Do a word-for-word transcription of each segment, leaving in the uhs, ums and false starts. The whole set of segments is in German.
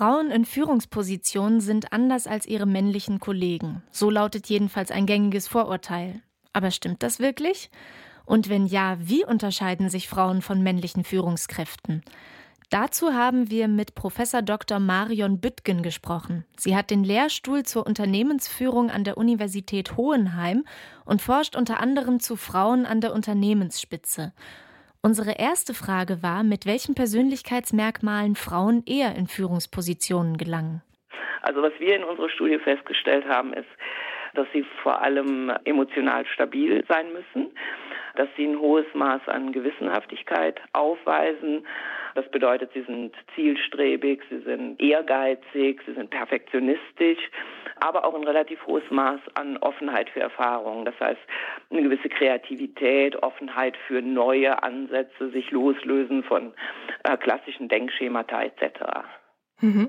Frauen in Führungspositionen sind anders als ihre männlichen Kollegen. So lautet jedenfalls ein gängiges Vorurteil. Aber stimmt das wirklich? Und wenn ja, wie unterscheiden sich Frauen von männlichen Führungskräften? Dazu haben wir mit Professor Doktor Marion Büttgen gesprochen. Sie hat den Lehrstuhl zur Unternehmensführung an der Universität Hohenheim und forscht unter anderem zu Frauen an der Unternehmensspitze. Unsere erste Frage war, mit welchen Persönlichkeitsmerkmalen Frauen eher in Führungspositionen gelangen. Also was wir in unserer Studie festgestellt haben, ist, dass sie vor allem emotional stabil sein müssen, dass sie ein hohes Maß an Gewissenhaftigkeit aufweisen. Das bedeutet, sie sind zielstrebig, sie sind ehrgeizig, sie sind perfektionistisch, aber auch ein relativ hohes Maß an Offenheit für Erfahrungen. Das heißt, eine gewisse Kreativität, Offenheit für neue Ansätze, sich loslösen von äh, klassischen Denkschemata et cetera. Mhm.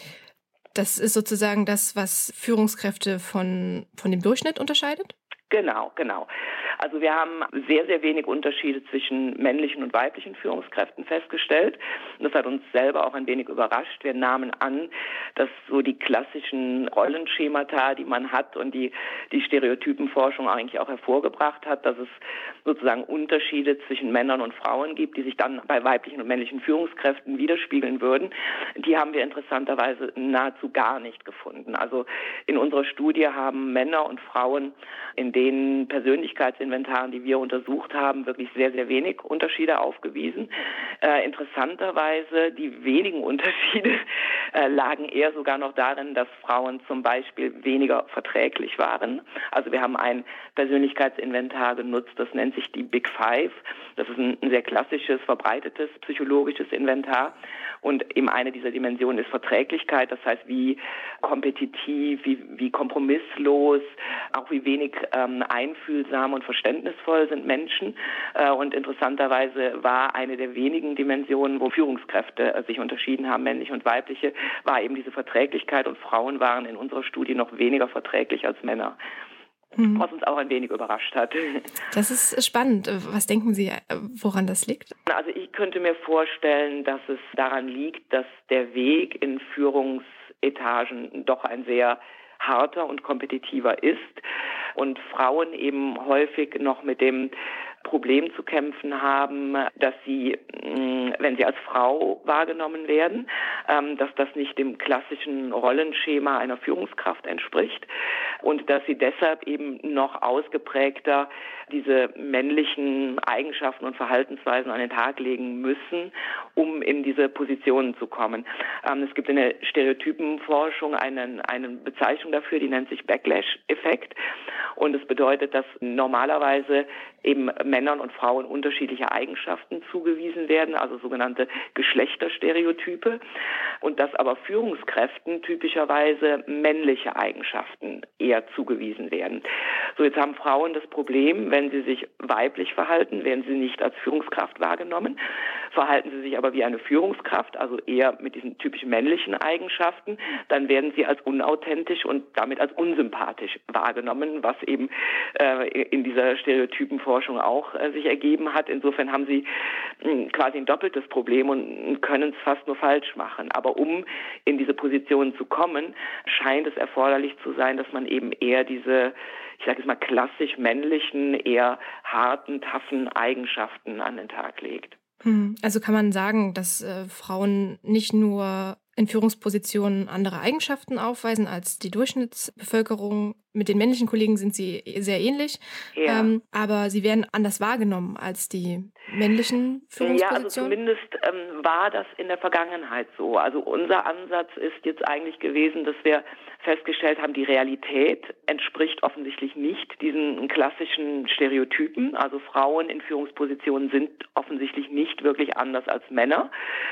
Das ist sozusagen das, was Führungskräfte von, von dem Durchschnitt unterscheidet? Genau, genau. Also wir haben sehr, sehr wenig Unterschiede zwischen männlichen und weiblichen Führungskräften festgestellt. Und das hat uns selber auch ein wenig überrascht. Wir nahmen an, dass so die klassischen Rollenschemata, die man hat und die die Stereotypenforschung eigentlich auch hervorgebracht hat, dass es sozusagen Unterschiede zwischen Männern und Frauen gibt, die sich dann bei weiblichen und männlichen Führungskräften widerspiegeln würden. Die haben wir interessanterweise nahezu gar nicht gefunden. Also in unserer Studie haben Männer und Frauen in den Persönlichkeitsinventaren, die wir untersucht haben, wirklich sehr, sehr wenig Unterschiede aufgewiesen. Äh, interessanterweise, die wenigen Unterschiede äh, lagen eher sogar noch darin, dass Frauen zum Beispiel weniger verträglich waren. Also wir haben ein Persönlichkeitsinventar genutzt, das nennt sich die Big Five. Das ist ein, ein sehr klassisches, verbreitetes psychologisches Inventar. Und eben eine dieser Dimensionen ist Verträglichkeit, das heißt, wie kompetitiv, wie, wie kompromisslos, auch wie wenig ähm, einfühlsam und verständnisvoll sind Menschen. Äh, und interessanterweise war eine der wenigen Dimensionen, wo Führungskräfte äh, sich unterschieden haben, männliche und weibliche, war eben diese Verträglichkeit. Und Frauen waren in unserer Studie noch weniger verträglich als Männer. Mhm. Was uns auch ein wenig überrascht hat. Das ist spannend. Was denken Sie, woran das liegt? Also ich könnte mir vorstellen, dass es daran liegt, dass der Weg in Führungsetagen doch ein sehr harter und kompetitiver ist und Frauen eben häufig noch mit dem Problem zu kämpfen haben, dass sie, wenn sie als Frau wahrgenommen werden, dass das nicht dem klassischen Rollenschema einer Führungskraft entspricht und dass sie deshalb eben noch ausgeprägter diese männlichen Eigenschaften und Verhaltensweisen an den Tag legen müssen, um in diese Positionen zu kommen. Es gibt in der Stereotypenforschung einen, eine Bezeichnung dafür, die nennt sich Backlash-Effekt. Und es bedeutet, dass normalerweise eben Männern und Frauen unterschiedliche Eigenschaften zugewiesen werden, also sogenannte Geschlechterstereotype, und dass aber Führungskräften typischerweise männliche Eigenschaften eher zugewiesen werden. So, jetzt haben Frauen das Problem, wenn sie sich weiblich verhalten, werden sie nicht als Führungskraft wahrgenommen. Verhalten sie sich aber wie eine Führungskraft, also eher mit diesen typischen männlichen Eigenschaften, dann werden sie als unauthentisch und damit als unsympathisch wahrgenommen, was eben äh, in dieser Stereotypenforschung auch äh, sich ergeben hat. Insofern haben sie mh, quasi ein doppeltes Problem und können es fast nur falsch machen. Aber um in diese Position zu kommen, scheint es erforderlich zu sein, dass man eben eher diese, ich sage jetzt mal klassisch männlichen, eher harten, taffen Eigenschaften an den Tag legt. Also kann man sagen, dass äh, Frauen nicht nur in Führungspositionen andere Eigenschaften aufweisen als die Durchschnittsbevölkerung. Mit den männlichen Kollegen sind sie sehr ähnlich, ja. ähm, aber sie werden anders wahrgenommen als die männlichen Führungspositionen. Ja, also zumindest ähm, war das in der Vergangenheit so. Also unser Ansatz ist jetzt eigentlich gewesen, dass wir festgestellt haben, die Realität entspricht offensichtlich nicht diesen klassischen Stereotypen. Also Frauen in Führungspositionen sind offensichtlich nicht wirklich anders als Männer.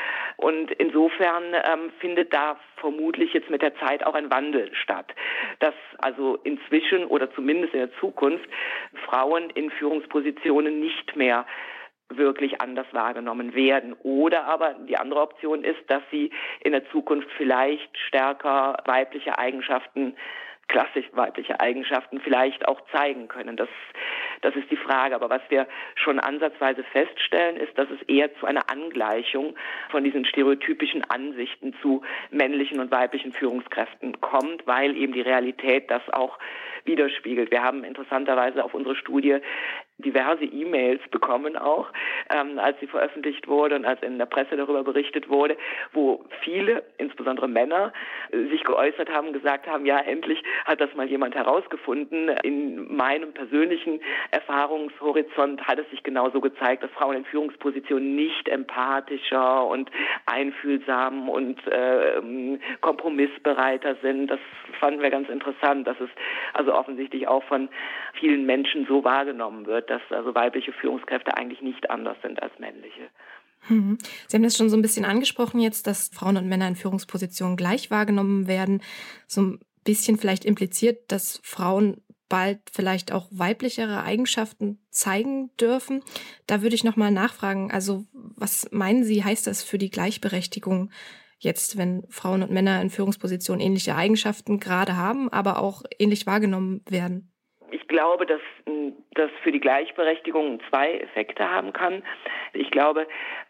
Und insofern ähm, findet da vermutlich jetzt mit der Zeit auch ein Wandel statt, dass also inzwischen oder zumindest in der Zukunft Frauen in Führungspositionen nicht mehr wirklich anders wahrgenommen werden. Oder aber die andere Option ist, dass sie in der Zukunft vielleicht stärker weibliche Eigenschaften klassisch weibliche Eigenschaften vielleicht auch zeigen können. Das, Das ist die Frage. Aber was wir schon ansatzweise feststellen, ist, dass es eher zu einer Angleichung von diesen stereotypischen Ansichten zu männlichen und weiblichen Führungskräften kommt, weil eben die Realität das auch widerspiegelt. Wir haben interessanterweise auf unsere Studie diverse E-Mails bekommen auch, ähm, als sie veröffentlicht wurde und als in der Presse darüber berichtet wurde, wo viele, insbesondere Männer, äh, sich geäußert haben, gesagt haben, ja, endlich hat das mal jemand herausgefunden. In meinem persönlichen Erfahrungshorizont hat es sich genauso gezeigt, dass Frauen in Führungspositionen nicht empathischer und einfühlsam und äh, kompromissbereiter sind. Das fanden wir ganz interessant, dass es also offensichtlich auch von vielen Menschen so wahrgenommen wird, dass also weibliche Führungskräfte eigentlich nicht anders sind als männliche. Mhm. Sie haben das schon so ein bisschen angesprochen jetzt, dass Frauen und Männer in Führungspositionen gleich wahrgenommen werden. So ein bisschen vielleicht impliziert, dass Frauen bald vielleicht auch weiblichere Eigenschaften zeigen dürfen. Da würde ich noch mal nachfragen, also was meinen Sie, heißt das für die Gleichberechtigung jetzt, wenn Frauen und Männer in Führungspositionen ähnliche Eigenschaften gerade haben, aber auch ähnlich wahrgenommen werden? Ich glaube, dass das für die Gleichberechtigung zwei Effekte haben kann. Ich glaube,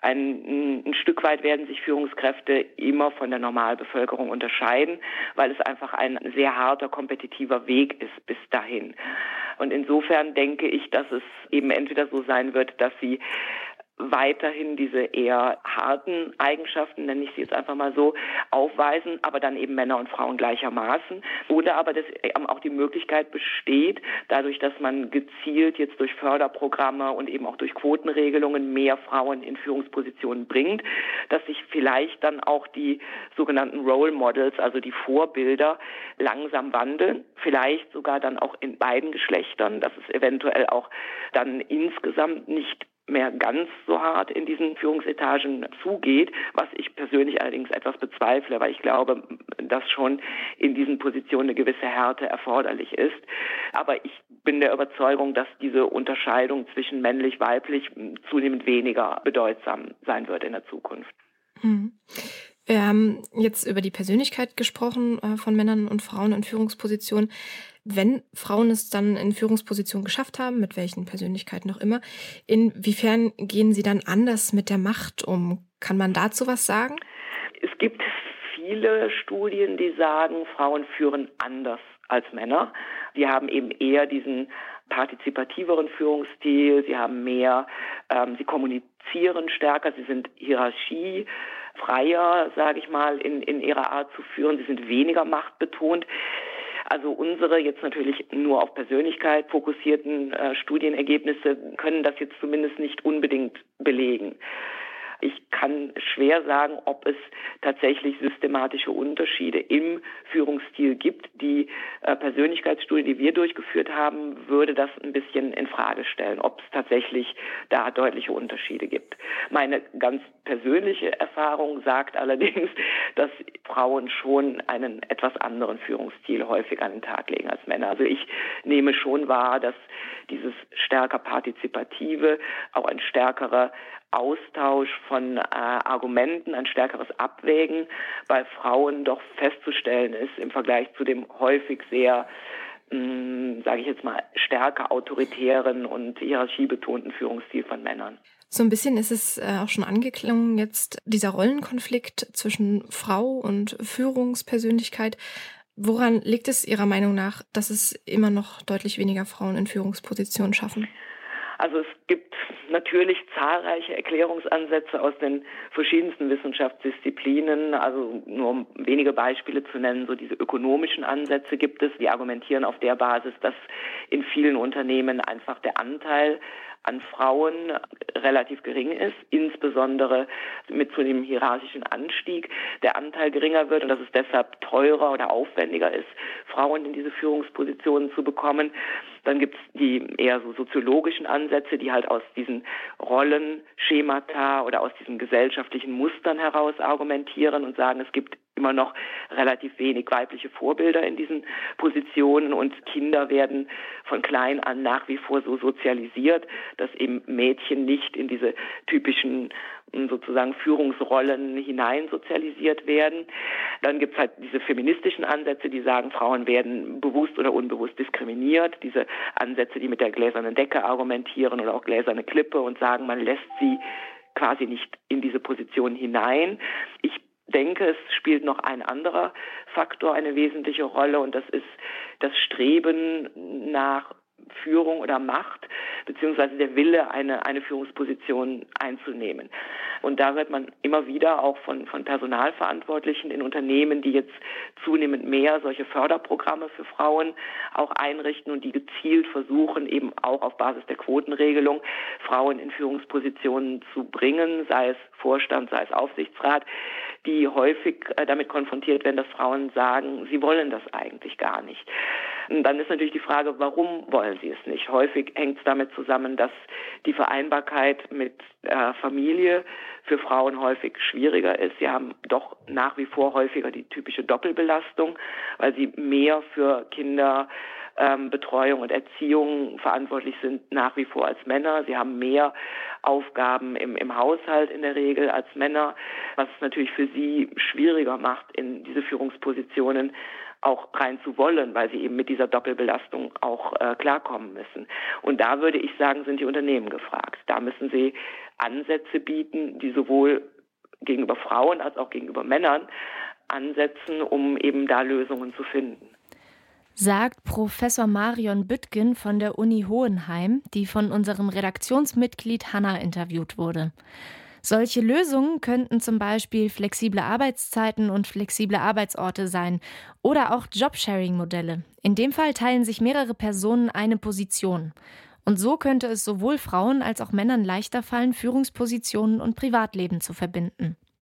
ein, ein Stück weit werden sich Führungskräfte immer von der Normalbevölkerung unterscheiden, weil es einfach ein sehr harter, kompetitiver Weg ist bis dahin. Und insofern denke ich, dass es eben entweder so sein wird, dass sie weiterhin diese eher harten Eigenschaften, nenne ich sie jetzt einfach mal so, aufweisen, aber dann eben Männer und Frauen gleichermaßen. Oder aber dass auch die Möglichkeit besteht, dadurch, dass man gezielt jetzt durch Förderprogramme und eben auch durch Quotenregelungen mehr Frauen in Führungspositionen bringt, dass sich vielleicht dann auch die sogenannten Role Models, also die Vorbilder, langsam wandeln. Vielleicht sogar dann auch in beiden Geschlechtern, dass es eventuell auch dann insgesamt nicht mehr ganz so hart in diesen Führungsetagen zugeht, was ich persönlich allerdings etwas bezweifle, weil ich glaube, dass schon in diesen Positionen eine gewisse Härte erforderlich ist. Aber ich bin der Überzeugung, dass diese Unterscheidung zwischen männlich-weiblich zunehmend weniger bedeutsam sein wird in der Zukunft. Mhm. Wir haben jetzt über die Persönlichkeit gesprochen äh, von Männern und Frauen in Führungspositionen. Wenn Frauen es dann in Führungspositionen geschafft haben, mit welchen Persönlichkeiten auch immer, inwiefern gehen sie dann anders mit der Macht um? Kann man dazu was sagen? Es gibt viele Studien, die sagen, Frauen führen anders als Männer. Sie haben eben eher diesen partizipativeren Führungsstil, sie haben mehr, ähm, sie kommunizieren stärker, sie sind hierarchiefreier, sage ich mal, in, in ihrer Art zu führen, sie sind weniger machtbetont. Also unsere jetzt natürlich nur auf Persönlichkeit fokussierten äh, Studienergebnisse können das jetzt zumindest nicht unbedingt belegen. Ich kann schwer sagen, ob es tatsächlich systematische Unterschiede im Führungsstil gibt. Die äh, Persönlichkeitsstudie, die wir durchgeführt haben, würde das ein bisschen in Frage stellen, ob es tatsächlich da deutliche Unterschiede gibt. Meine ganz persönliche Erfahrung sagt allerdings, dass Frauen schon einen etwas anderen Führungsstil häufig an den Tag legen als Männer. Also ich nehme schon wahr, dass dieses stärker partizipative, auch ein stärkerer Austausch von äh, Argumenten, ein stärkeres Abwägen bei Frauen doch festzustellen ist im Vergleich zu dem häufig sehr, sage ich jetzt mal, stärker autoritären und hierarchiebetonten Führungsstil von Männern. So ein bisschen ist es äh, auch schon angeklungen jetzt, dieser Rollenkonflikt zwischen Frau und Führungspersönlichkeit. Woran liegt es Ihrer Meinung nach, dass es immer noch deutlich weniger Frauen in Führungspositionen schaffen? Also es gibt natürlich zahlreiche Erklärungsansätze aus den verschiedensten Wissenschaftsdisziplinen. Also nur um wenige Beispiele zu nennen, so diese ökonomischen Ansätze gibt es, die argumentieren auf der Basis, dass in vielen Unternehmen einfach der Anteil an Frauen relativ gering ist, insbesondere mit zu dem hierarchischen Anstieg der Anteil geringer wird und dass es deshalb teurer oder aufwendiger ist, Frauen in diese Führungspositionen zu bekommen. Dann gibt es die eher so soziologischen Ansätze, die halt aus diesen Rollenschemata oder aus diesen gesellschaftlichen Mustern heraus argumentieren und sagen, es gibt immer noch relativ wenig weibliche Vorbilder in diesen Positionen und Kinder werden von klein an nach wie vor so sozialisiert, dass eben Mädchen nicht in diese typischen sozusagen Führungsrollen hineinsozialisiert werden. Dann gibt es halt diese feministischen Ansätze, die sagen, Frauen werden bewusst oder unbewusst diskriminiert. Diese Ansätze, die mit der gläsernen Decke argumentieren oder auch gläserne Klippe und sagen, man lässt sie quasi nicht in diese Position hinein. Ich denke, es spielt noch ein anderer Faktor eine wesentliche Rolle, und das ist das Streben nach Führung oder Macht, beziehungsweise der Wille, eine, eine Führungsposition einzunehmen. Und da hört man immer wieder auch von, von Personalverantwortlichen in Unternehmen, die jetzt zunehmend mehr solche Förderprogramme für Frauen auch einrichten und die gezielt versuchen, eben auch auf Basis der Quotenregelung Frauen in Führungspositionen zu bringen, sei es Vorstand, sei es Aufsichtsrat, die häufig damit konfrontiert werden, dass Frauen sagen, sie wollen das eigentlich gar nicht. Und dann ist natürlich die Frage, warum wollen sie es nicht? Häufig hängt es damit zusammen, dass die Vereinbarkeit mit äh, Familie für Frauen häufig schwieriger ist. Sie haben doch nach wie vor häufiger die typische Doppelbelastung, weil sie mehr für Kinder, ähm, Betreuung und Erziehung verantwortlich sind nach wie vor als Männer. Sie haben mehr Aufgaben im, im Haushalt in der Regel als Männer, was es natürlich für sie schwieriger macht, in diese Führungspositionen auch rein zu wollen, weil sie eben mit dieser Doppelbelastung auch äh, klarkommen müssen. Und da würde ich sagen, sind die Unternehmen gefragt. Da müssen sie Ansätze bieten, die sowohl gegenüber Frauen als auch gegenüber Männern ansetzen, um eben da Lösungen zu finden. Sagt Professor Marion Büttgen von der Uni Hohenheim, die von unserem Redaktionsmitglied Hanna interviewt wurde. Solche Lösungen könnten zum Beispiel flexible Arbeitszeiten und flexible Arbeitsorte sein oder auch Jobsharing-Modelle. In dem Fall teilen sich mehrere Personen eine Position. Und so könnte es sowohl Frauen als auch Männern leichter fallen, Führungspositionen und Privatleben zu verbinden.